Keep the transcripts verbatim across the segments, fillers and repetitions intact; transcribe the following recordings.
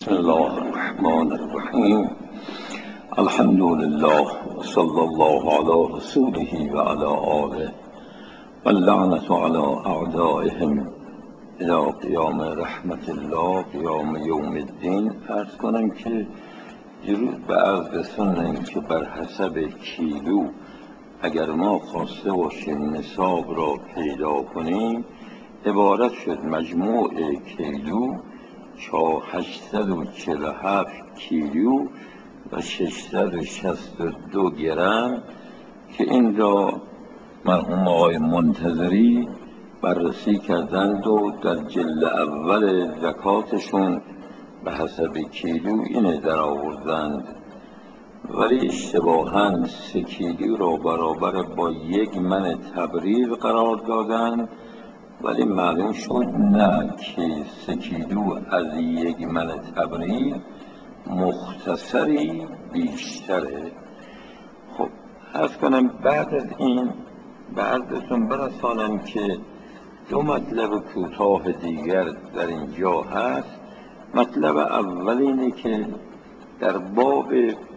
بسم الله الرحمن الرحیم. الحمد لله صلی الله علی رسوله و علی آله و اللعنة علی اعدائهم الی قیام رحمت الله قیام یوم الدین. عرض کنم که دیروز به عرض رسوندم که بر حسب کیلو اگر ما خواسته باشیم نصاب را پیدا کنیم، عبارت شد مجموع کیلو هشتصد و چهل و هفت کیلو و ششصد و شصت و دو گرم که این را مرحوم آقای منتظری بررسی کردند و در جلد اول زکاتشون به حسب کیلو اینه در آوردند، ولی اشتباهاً سه کیلو را برابر با یک من تبریز قرار دادند، ولی معلوم شد نه که سه کیلو از یک من تبریز مختصری بیشتره. خب عرض کنم بعد از این به عرضتون برسانم که دو مطلب کوتاه دیگر در اینجا هست. مطلب اول اینه که در باب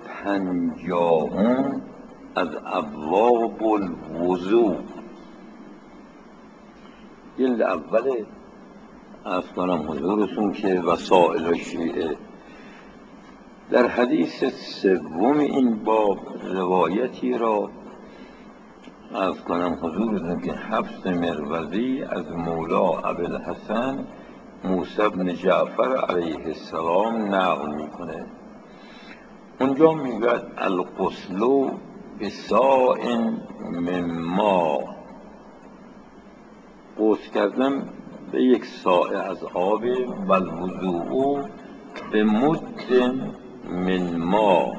پنجاهم از ابواب الوضوء، جلد اول عرض کنم حضورتون که وسائل شیعه، در حدیث سوم این باب روایتی را عرض کنم حضورتون که حفص مروزی از مولا ابوالحسن موسی بن جعفر علیه السلام نقل میکنه. اونجا میگه الغسل بصاع من ماء، غسل کردن به یک صاع از آب، و الوضوء به مد من ماء،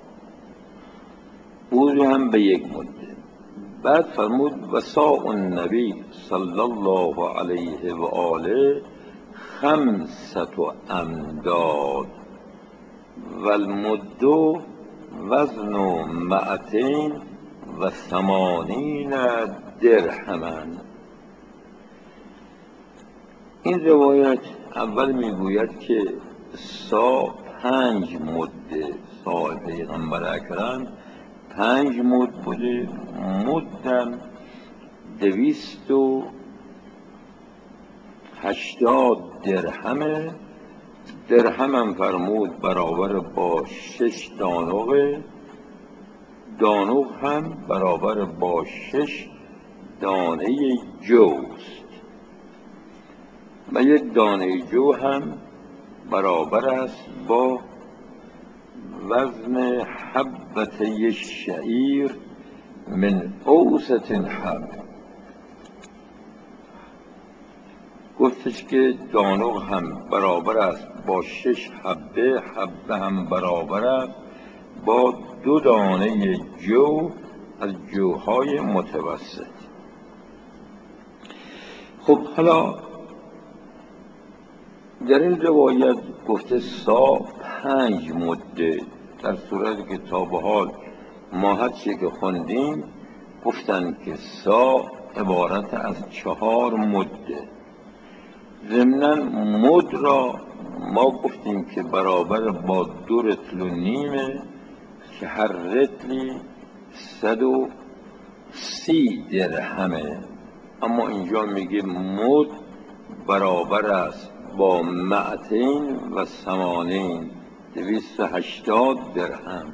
وضو هم به یک مد. بعد فرمود و صاع النبی صلی الله علیه و آله خمسة امداد و المد وزن مئتین و ثمانین درهما. این روایت اول میگوید که سا پنج مده، سا پیغمبر اکرم پنج مد بوده، مدم دویست و هشتاد درهمه. درهمم فرمود برابر با شش دانوغه، دانوغ هم برابر با شش دانه جوست، و یک دانه جو هم برابر است با وزن حبته شعیر من اوسط حب. گفتش که دانوغ هم برابر است با شش حبه، حبه هم برابر است با دو دانه جو از جوهای متوسط. خب حالا در این روایت گفته سا پنج مده، در صورتی که تا به حال ما هر چی که خوندیم گفتن که سا عبارت از چهار مده. ضمناً مد را ما گفتیم که برابر با دو رطل و نیمه که هر رطلی صد و سی درهمه، اما اینجا میگه مد برابر است با مئتین و ثمانین، دویست و هشتاد درهم.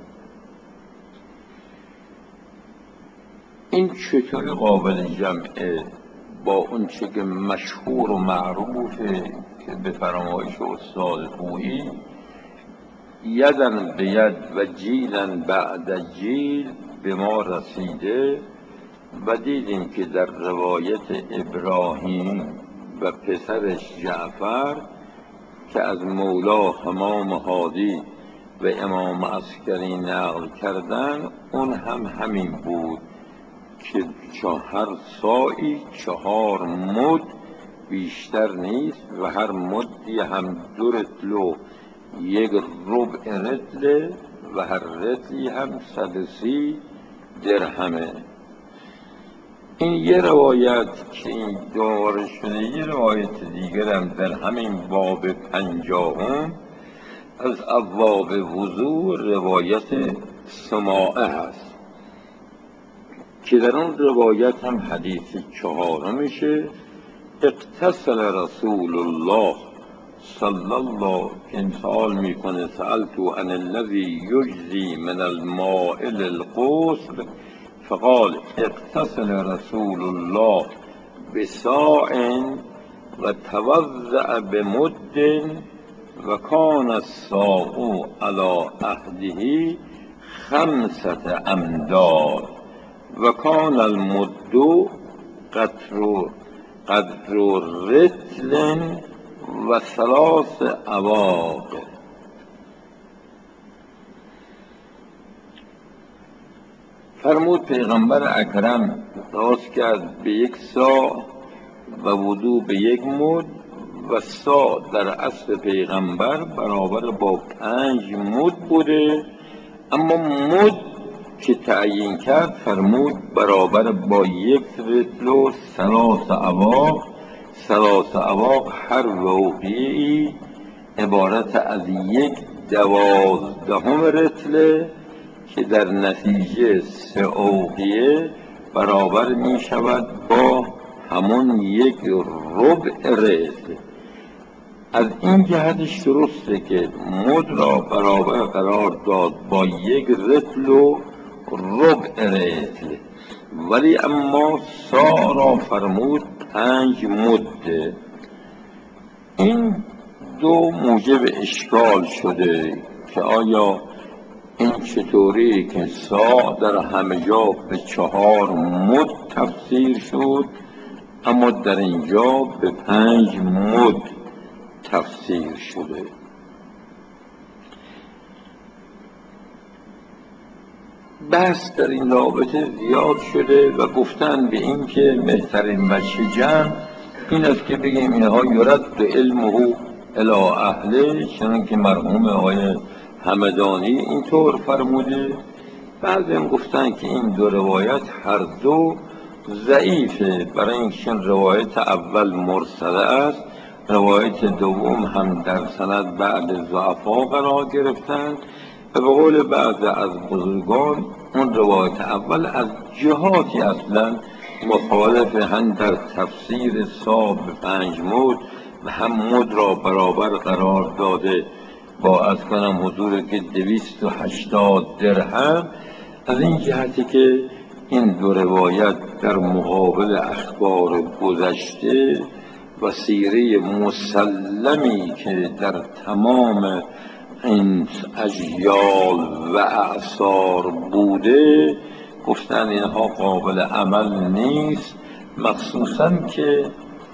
این چطور قابل جمعه با اون چه که مشهور و معروفه که به فرمایش استاد خویی یدن به ید و جیلن بعد جیل به ما رسیده، و دیدیم که در روایت ابراهیم و پسرش جعفر که از مولا همام هادی و امام عسکری نقل کردن، اون هم همین بود که چهار ساعی چهار مد بیشتر نیست، و هر مدی هم دو رطل و یک ربع رطل، و هر رطلی هم صد و سی درهمه. این یه روایت که این دوباره شده. یه روایت دیگر هم در همین باب پنجاهم از ابواب وضوء روایت سماعه هست که در اون روایت هم حدیث چهارمشه: اغتسل رسول الله صلی الله، که سوال میکنه سألتو عن الذی یجزی من الماء للغسل فقال اغتسل رسول الله بصاع و توضأ بمد و کان الصاع علی عهده خمسة امداد و کان المد قدر قدر رطل و ثلاث اواق. فرمود پیغمبر اکرم دراز کرد به یک ساع و وضو به یک مد و ساع در عصر پیغمبر برابر با پنج مد بوده، اما مد که تعیین کرد فرمود برابر با یک رطل و ثلاث اواق. ثلاث اواق هر وقیعی عبارت از یک دوازدهم رطله که در نتیجه سه اوقیه برابر می شود با همون یک ربع رطل. از این جهتش درسته که مد را برابر قرار داد با یک رطل و ربع رطل، ولی اما ساع را فرمود پنج مد. این دو موجب اشکال شده که آیا این چطوری که ساع در همه جا به چهار مد تفسیر شد اما در اینجا به پنج مد تفسیر شده. بحث در این رابطه زیاد شده و گفتن به این که بهترین وجه جمع این است که بگیم اینها یرد علمه الی اهله، چون که مرحوم آقای همدانی اینطور فرموده. بعضی هم گفتن که این دو روایت هر دو ضعیفه، برای اینکه روایت اول مرسله است، روایت دوم هم در سند بعد ضعفا قرار گرفتند و به قول بعضی از بزرگان اون روایت اول از جهاتی اصلا مخالف، هم در تفسیر ساع به پنج مد و هم مد را برابر قرار داده با از کنم حضور که دویست و هشتاد درهم. از این جهتی که این دو روایت در مقابل اخبار گذشته و سیره مسلمی که در تمام این اجیال و اعصار بوده گفتن اینها قابل عمل نیست، مخصوصا که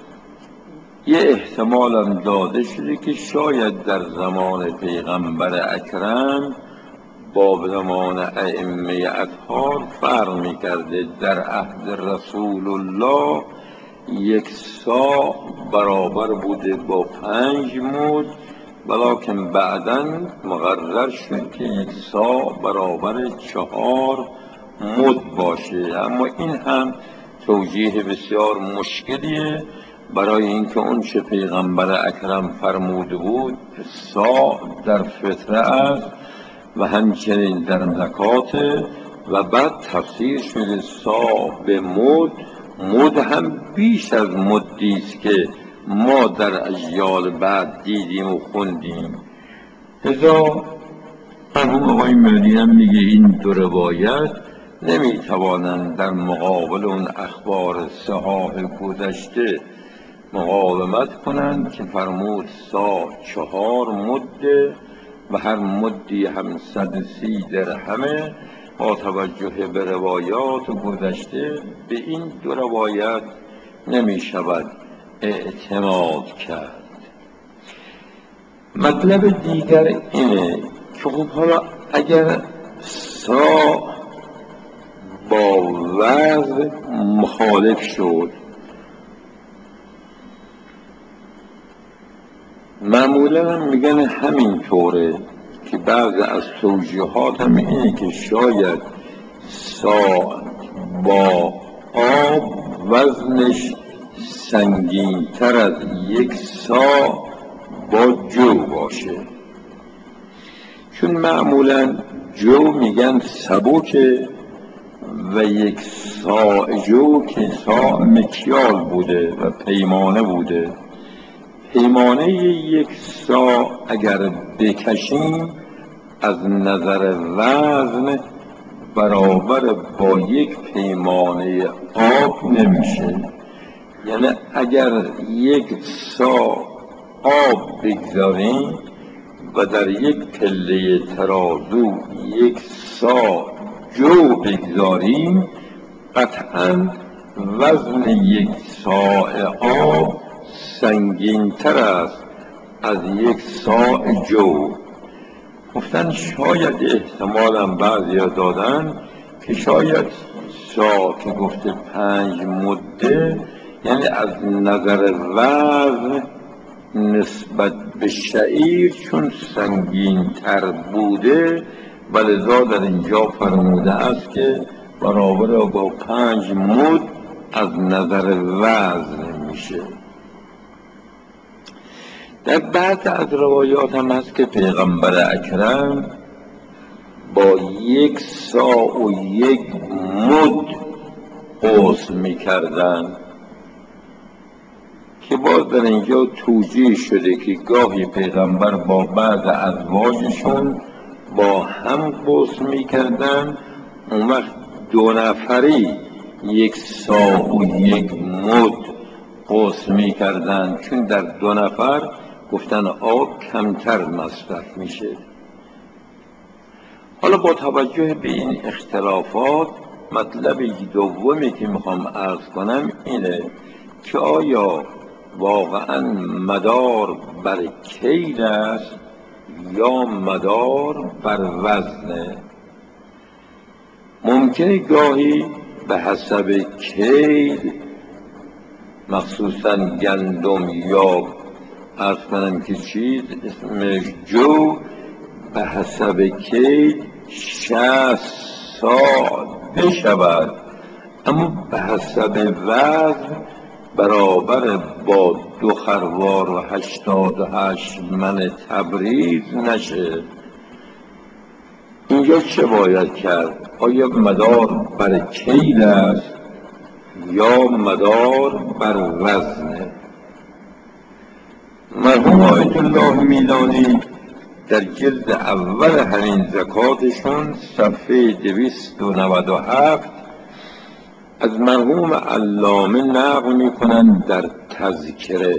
یه احتمال هم داده شده که شاید در زمان پیغمبر اکرم با زمان ائمه اطهار فرق می‌کرده. در عهد رسول الله یک ساع برابر بوده با پنج مد، ولیکن بعداً مقرر شد که یک ساع برابر چهار مد باشه. اما این هم توجیه بسیار مشکلیه، برای اینکه اون چه پیغمبر اکرم فرموده بود ساع در فطره است و همچنین در زکات و بعد تفسیر شده ساع به مد. مد هم بیش از مدی است که ما در اجیال بعد دیدیم و خوندیم. لذا مرحوم آقای مهدی هم میگه این دو روایت نمیتوانند در مقابل اون اخبار صحاح گذشته مقاومت کنند که فرمود ساع چهار مد و هر مدی همصد و سی درهمه. با توجه به روایات گذشته به این دو روایت نمی شود اعتماد کرد. مطلب دیگر اینه که خب حالا اگر ساع با وزن مخالف شد، معمولا هم میگن همین طوره که بعضی از توجیهات هم اینه که شاید ساع با آب وزنش سنگین تر از یک ساع با جو باشه. چون معمولا جو میگن سبکه و یک صاع جو که صاع مکیال بوده و پیمانه بوده. پیمانه یک صاع اگر بکشیم از نظر وزن برابر با یک پیمانه آب نمیشه. یعنی اگر یک صاع آب بگذاریم و در یک پله ترازو یک صاع جو بگذاریم، قطعا وزن یک صاع آب سنگین تر است از یک صاع جو. گفتن شاید احتمالم بعضی ها دادن که شاید صاع که گفته پنج مده یعنی از نظر وزن نسبت به شعیر چون سنگین تر بوده و لذا در اینجا فرموده است که برابر با پنج مد از نظر وزن میشه. در بعض از روایات هم هست که پیغمبر اکرم با یک صاع و یک مد غسل میکردن که باز در اینجا توجیه شده که گاهی پیغمبر با بعض ازواجشون با هم غسل میکردن، اون وقت دو نفری یک صاع و یک مد غسل میکردن، چون در دو نفر گفتن آب کمتر مصرف میشه. حالا با توجه به این اختلافات مطلب دومی که میخوام عرض کنم اینه که آیا واقعا مدار بر کیل است یا مدار بر وزنه؟ ممکنه گاهی به حسب کیل مخصوصا گندم یا عرض کنم که چیز اسمش جو به حسب کیل شصت صاع بشود، اما به حسب وزن برابر با دو خروار و هشتاد و هشت من تبریز نشه. اینجا چه باید کرد؟ آیا مدار بر کیل است یا مدار بر وزنه؟ مرحوم آیت الله میلانی در جلد اول همین زکاتشون صفحه دویست و نود و هفت از مرحوم علامه نقل میکنن در تذکره،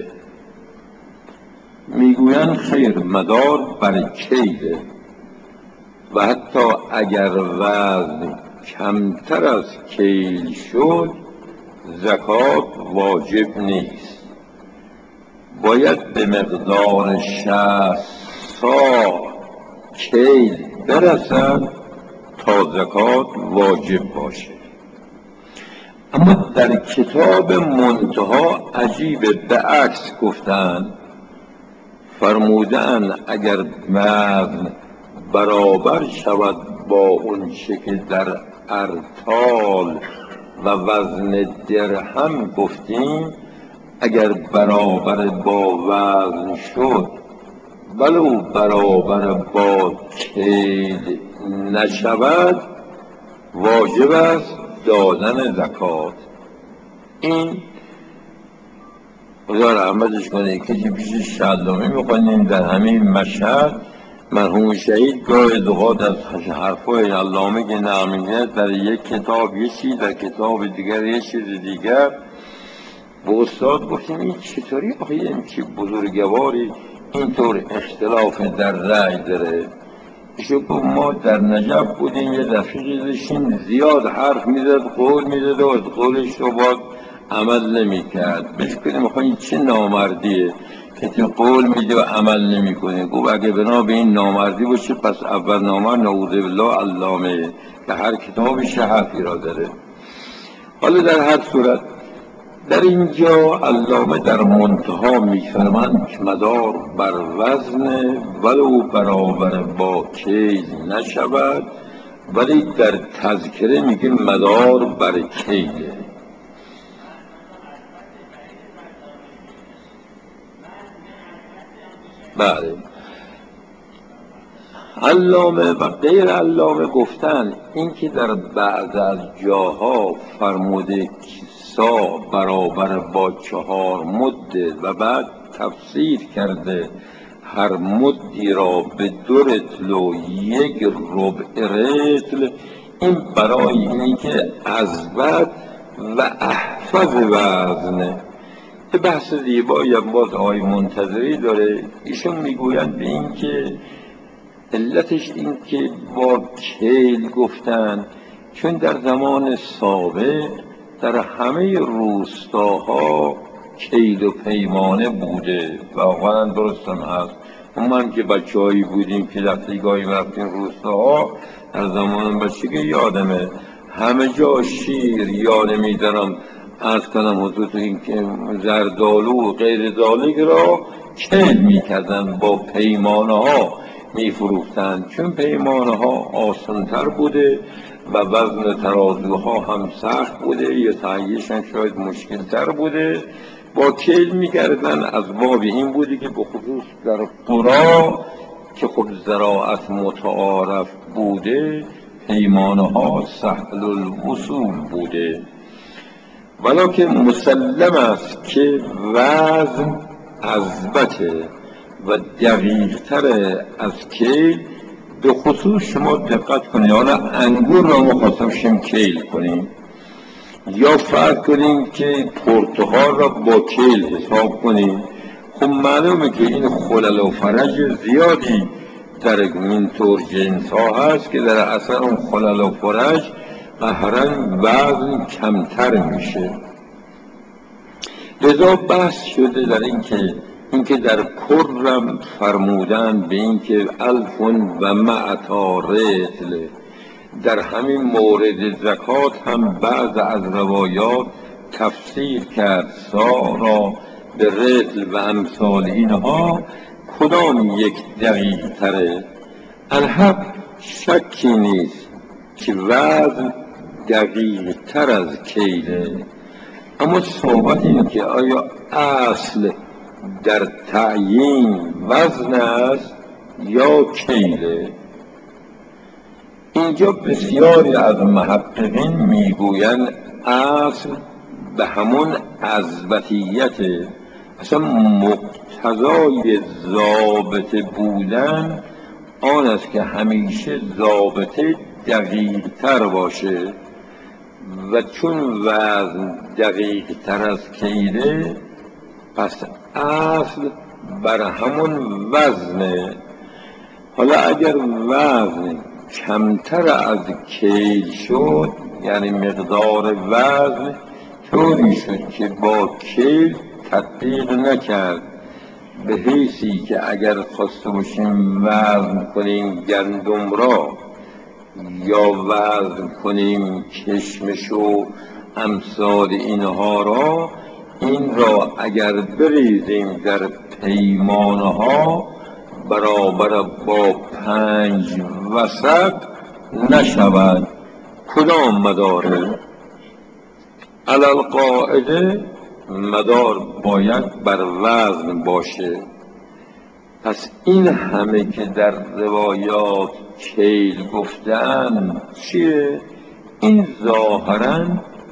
میگوین خیر مدار بر کیله و حتی اگر وزن کمتر از کیل شد زکات واجب نیست، باید به مقدار شصت صاع کیل برسد تا زکات واجب باشه. اما در کتاب منتها عجیب به عکس گفتن، فرمودن اگر وزن برابر شود با اون چه که در ارطال و وزن درهم گفتیم، اگر برابر با وزن شد ولو برابر با کیل نشود واجب است دادن زکات. این خدا رحمتش کنه کسی پیش شعلامی میخونیم در همین مشهد مرحوم شهید گاه دقات از حرفای علامه که نقل در یک کتاب یه چیز در کتاب دیگر یه چیز دیگر به استاد گفتیم این چطوری آخه این چی بزرگواری اینطور اختلاف در رأی داره؟ ایشو گفت ما در نجف بودیم یه دفعه داشتیم زیاد حرف میزد قول میزد و از قولش رو باید عمل نمی کرد. بهش کنیم خواهی این چه نامردیه که تو قول میده و عمل نمی کنه؟ گفت اگه بنا به این نامردی باشه پس اول نامر نعوذ بالله علامه که هر کتابش حرفی را داره. حالا در هر صورت در اینجا علامه در منتها میفرمند که مدار بر وزن ولو برابر با کیل نشود، ولی در تذکره میگه مدار بر کیله. بله علامه و غیر علامه گفتن اینکه در بعض از جاها فرموده کسا برابر با چهار مده و بعد تفسیر کرده هر مدی را به دو رتل و یک ربع رتل، این برای اینه که اضبط و احفظ وزنه. یه بحث زیبایی هم باز آقای منتظری داره، ایشون میگویند به این که علتش این که با کیل گفتن چون در زمان سابق در همه روستاها کیل و پیمانه بوده، واقعا درست هم هست. من که بچه هایی بودیم که دفتگاهی رفتیم روستاها، در زمان بچگی یادمه همه جا شیر یا نمیدارم از کنم حضورت این که زردالو و غیر ذالک را کیل میکردن، با پیمانه ها میفروختن، چون پیمانه ها آسانتر بوده و وزن ترازوها هم سخت بوده یا تهیه‌شان شاید مشکل تر بوده، با کیل میکردن. از باب این بوده که به خصوص در قرا که خب زراعت متعارف بوده پیمانه ها سهل الوصول بوده. ولکن مسلم است که وزن اضبطه و دقیق تر از کیل. به خصوص شما دقت کنید، حالا انگور را ما خواستم کیل کنیم یا فرض کنیم که پرتقال را با کیل حساب کنیم، خب معلومه که این خلل و فرج زیادی در این طور جنس ها هست که در اثر اون خلل و فرج قهرن وزن کمتر میشه. لذا بحث شده در این که اینکه در کرم فرمودن به اینکه الف و معتا رتل، در همین مورد زکات هم بعض از روایات تفسیر کرد سا را به رتل و امثال اینها، کدام یک دقیق تره؟ الحق شکی نیست که وزن دقیق تر از کیله، اما صحبت اینه که آیا اصل در تعیین وزن است یا کیله؟ اینجا بسیاری از محققین میگویند اصل به همون اضبطیت، اصلا مقتضای ضابطه بودن آن است که همیشه ضابطه دقیق تر باشه، و چون وزن دقیق تر از کیله پس اصل بر همون وزنه. حالا اگر وزن کمتر از کیل شد، یعنی مقدار وزن طوری شد که با کیل تطبیق نکرد، به حیثی که اگر خواسته باشیم وزن کنیم گندم را یا وزن کنیم کشمش و امثال اینها را، این را اگر بریزیم در پیمانه ها برابر با پنج وسق نشود. کدام مداره؟ علل قاعده مدار باید بر وزن باشه. پس این همه که در روایات کیل گفتن چیه؟ این ظاهراً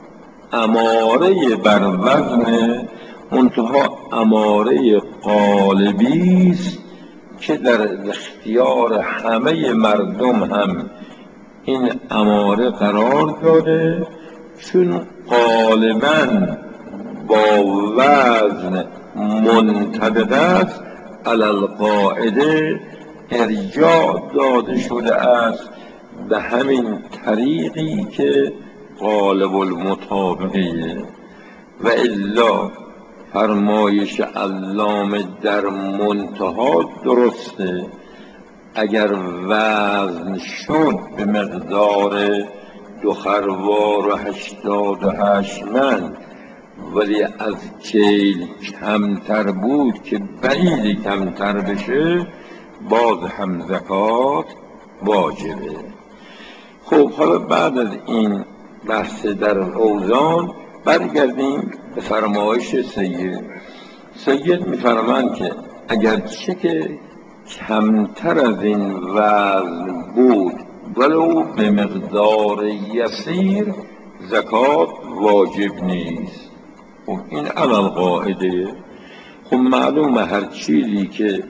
اماره بر وزن، منتها اماره قالبی است که در اختیار همه مردم هم این اماره قرار داده، چون غالباً با وزن منطبق است. علل قاعده ارجاع داده شده است به همین طریقی که غالب المطابقه، و الا فرمایش علامه در منتها درسته. اگر وزن شد به مقدار دو خروار و هشتاد و هشت من ولی از کیل کمتر بود که بعید کمتر بشه، باز هم زکات واجبه. خب حالا بعد از این بحث در اوزان برگردیم به فرمایش سید. سید میفرمایند که اگرچه که کمتر از این وزن بود ولو به مقدار یسیر زکات واجب نیست. خب این علل قاعده. خب معلومه هر چیزی که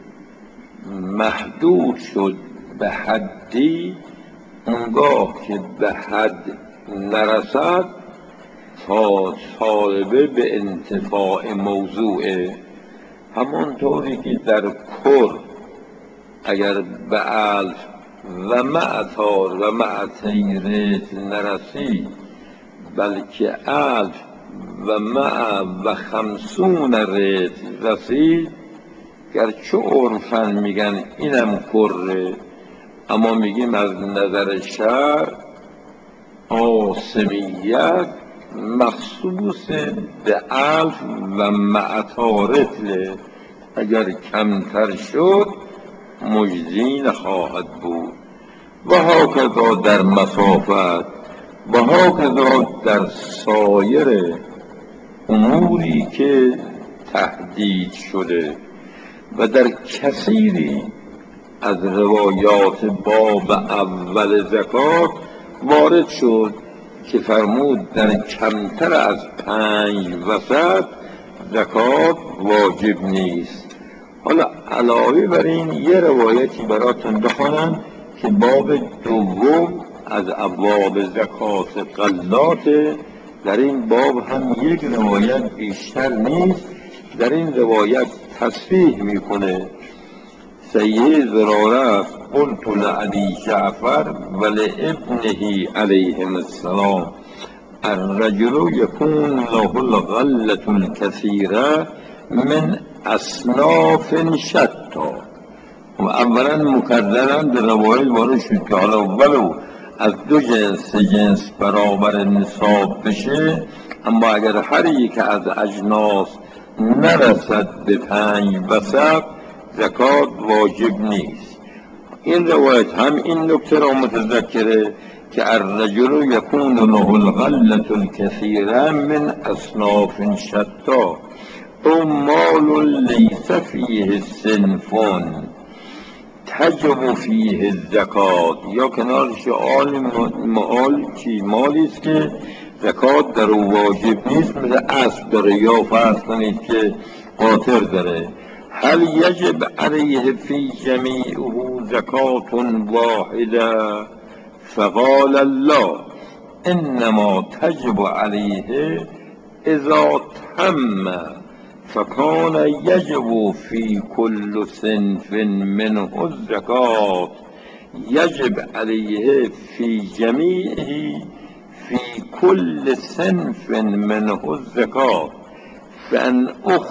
محدود شد به حدی، اونگاه که به حد نرسد تا طالبه به انتفاع موضوعه. همانطوری که در کر اگر به الف و معتار و معتیرت نرسی، بلکه الف و مع و خمسون رت رسید، گرچه عرفاً میگن اینم کره، اما میگیم از نظر شرع آسمیت مخصوص به الف و معتارت. اگر کمتر شد مجزی نخواهد بود. و هاکذا در مسافت و هاکذا در سایر اموری که تحدید شده. و در کثیری از روایات باب اول زکات وارد شد که فرمود در کمتر از پنج وسط زکات واجب نیست. حالا علاوه بر این یه روایتی براتون بخونم که باب دوم از ابواب زکات غلات. در این باب هم یک روایت بیشتر نیست. در این روایت تصریح میکنه سید زراره قلت لعلی جعفر و لابنه علیهم السلام الرجل یکون له الغلة الكثیره من اصناف شتا. و اولا مکررن در روایت وارد شد که حالا ولو از دو جنس سه جنس برابر نصاب بشه، اما اگر هر یک از اجناس نرسد به پنج وسق زکات واجب نیست. این روایت هم این نکته را متذکره که الرجل یکون له الغلة الكثیره من اصناف شتا او مال لیس فیه صنف تجب فیه الزکات، یا کنارش آل مال چی مالی است که زکات در او واجب نیست، مثل اسب داره یا فرض کنید که قاطر داره. هل یجب علیه فی جمیعه زکات واحده؟ فقال الله انما تجب علیه اذا تم فکان یجب فی کل صنف منه الزکات یجب علیه فی جمیعه فی کل صنف منه الزکات فان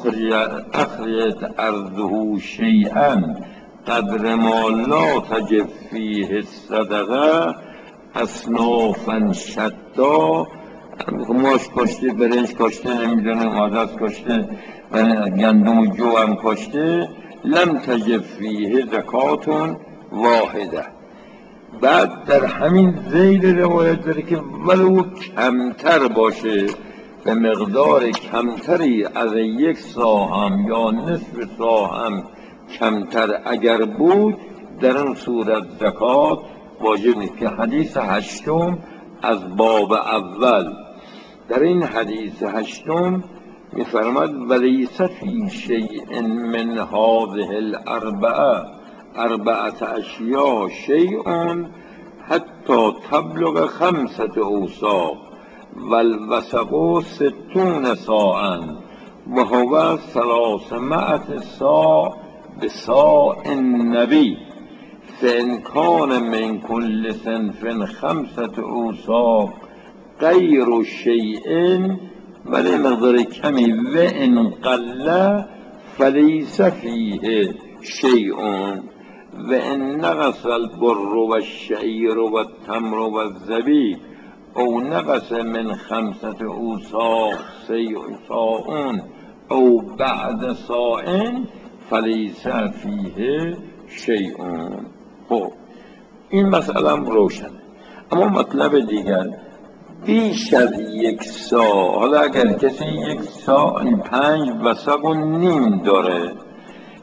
اخرجت ارضه شیئا قدر ما لا تجب فیه الصدقه اصنافا شتا. ماش کاشته، برنج کاشته، نمیدونم عدس کاشته، گندم و جو هم کاشته، لم تجب فیه زکات واحده. بعد در همین ذیل روایت داره که ولو کمتر باشه، به مقدار کمتری از یک ساهم یا نصف ساهم کمتر اگر بود، در اون صورت زکات واجب نیست. که حدیث هشتم از باب اول، در این حدیث هشتم میفرماد ولیس فی شیء من هذه الاربعه اربعه اشیاء شیء حتی تبلغ خمسه اوساق والوسق ستون صاعا و هو ثلاثمائة صاع بصاع النبی فان کان من کل صنف خمسه اوساق غیر شیء، ولی مقدار کمی، و ان قل فلیس فیه شیء و ان نقص البر و الشعیر و التمر و الزبیب او نقص من خمسه اوساق صاع او بعد صاع فلیس فیه شیء. خب این مسئله هم روشن. اما مطلب دیگر، بیش از یک ساع، حالا اگر کسی یک ساع پنج وسق و نیم داره،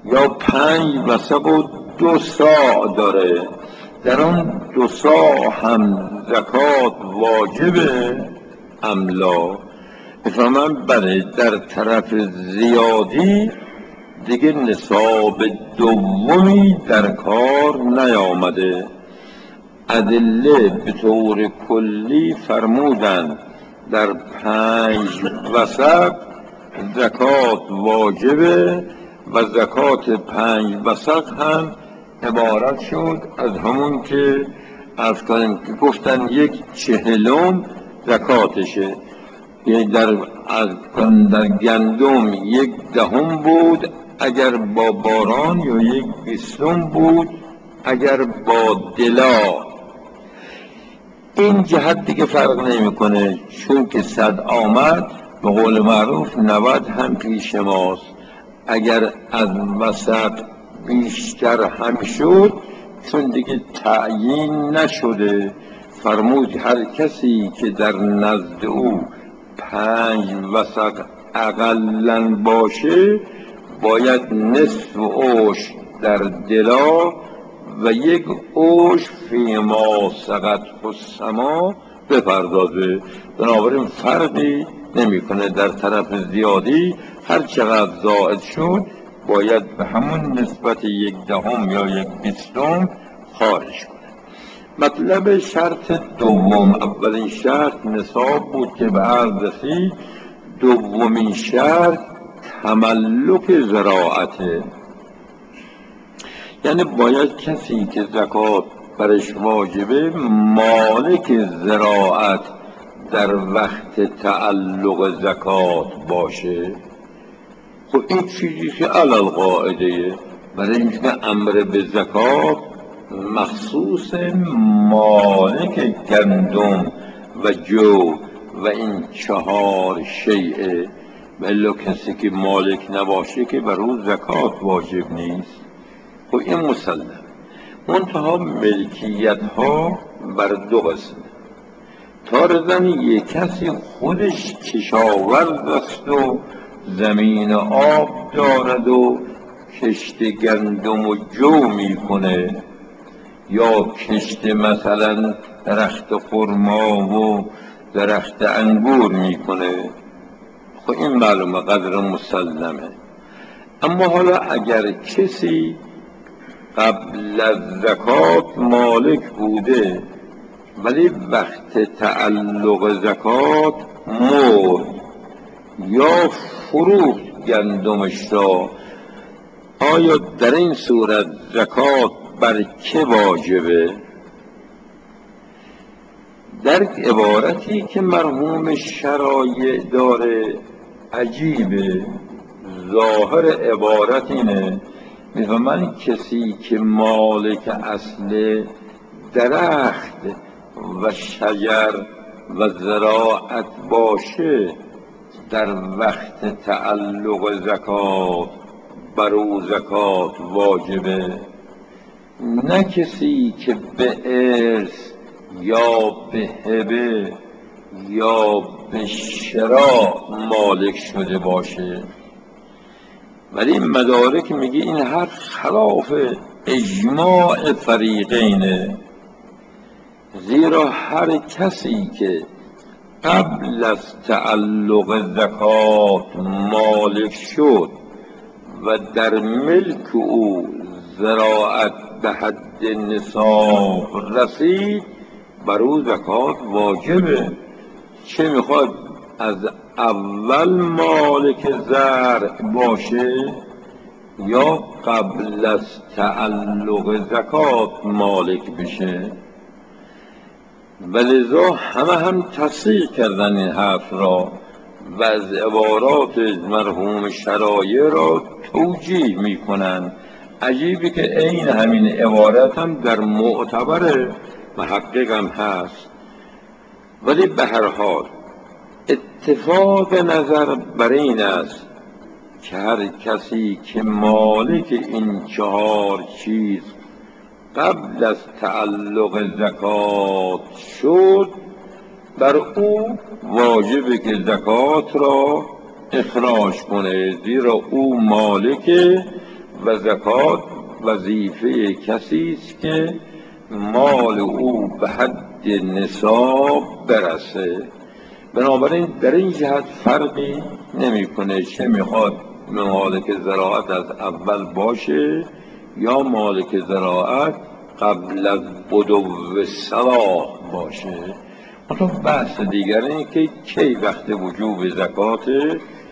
یا پنج وسق و دو صاع داره، در اون دو صاع هم زکات واجبه املا؟ بفهمم بله، در طرف زیادی دیگه نصاب دومی در کار نیامده. ادله به طور کلی فرمودن در پنج وسق زکات واجبه و زکات پنج وسق هم عبارت شد از همون که از کنیم که گفتن یک چهلم زکاتشه، یعنی در از در گندم یک دهم بود اگر با باران، یا یک بیستم بود اگر با دلا. این جهت دیگه فرق نمیکنه، چون که صد آمد به قول معروف نود هم پیش ماست. اگر از وسط بیشتر هم شد، چون دیگه تعیین نشده، فرمود هر کسی که در نزد او پنج وسق اقلن باشه باید نصف عشر در دلا و یک عشر فی ما سقط السما بپردازه. بنابراین فرقی نمیکنه، در طرف زیادی هر چقدر زائد شد باید به همون نسبت یک دهم یا یک بیستم خارج کنه. مطلب شرط دوم، اولین شرط نصاب بود که به عرض رسید، دومین شرط تملک زراعته، یعنی باید کسی که زکات برش واجبه مالک زراعت در وقت تعلق زکات باشه. خب این چیزی که علی القاعده، برای اینکه امر به زکات مخصوص مالک گندم و جو و این چهار شیعه، ولی کسی که مالک نباشه که بر او زکات واجب نیست. خب این مسلم. منتها ملکیت ها بر دو قسم، تارزن یک کسی خودش کشاورز است و زمین آب دارد و کشت گندم و جو میکنه، یا کشت مثلا درخت خرما و درخت انگور میکنه. خب این معلومه قدر مسلمه. اما حالا اگر کسی قبل از زکات مالک بوده ولی وقت تعلق زکات مرد یا فروخت گندمش را، آیا در این صورت زکات بر که واجبه؟ در عبارتی که مرحوم شرایع داره عجیبه. ظاهر عبارت اینه، میگه من کسی که مالک اصل درخت و شجر و زراعت باشه در وقت تعلق زکات بر او زکات واجبه، نه کسی که به ارث یا به هبه یا به شراء مالک شده باشه. ولی مدارک میگه این هر خلاف اجماع فریقینه، زیرا هر کسی که قبل از تعلق زکات مالک شد و در ملک او زراعت به حد نصاب رسید بر او زکات واجبه. چه میخواد از اول مالک زرع باشه یا قبل از تعلق زکات مالک بشه؟ ولذا همه هم تصحیح کردن این حرف را و از عبارات مرحوم شرایع را توجیه میکنن. عجیبی که عین همین عبارت هم در معتبر محقق هم هست. ولی به هر حال اتفاق نظر بر این است که هر کسی که مالک این چهار چیز قبل از تعلق زکات شد بر او واجبه که زکات را اخراج کنه، زیرا او مالکه و زکات وظیفه کسی است که مال او به حد نصاب برسه. بنابراین در این جهت فرقی نمیکنه چه میخواد مالک زراعت از اول باشه یا مالک زراعت قبل از بدو صلاح باشه. اما بحث دیگر اینه که کی وقت وجوب زکاته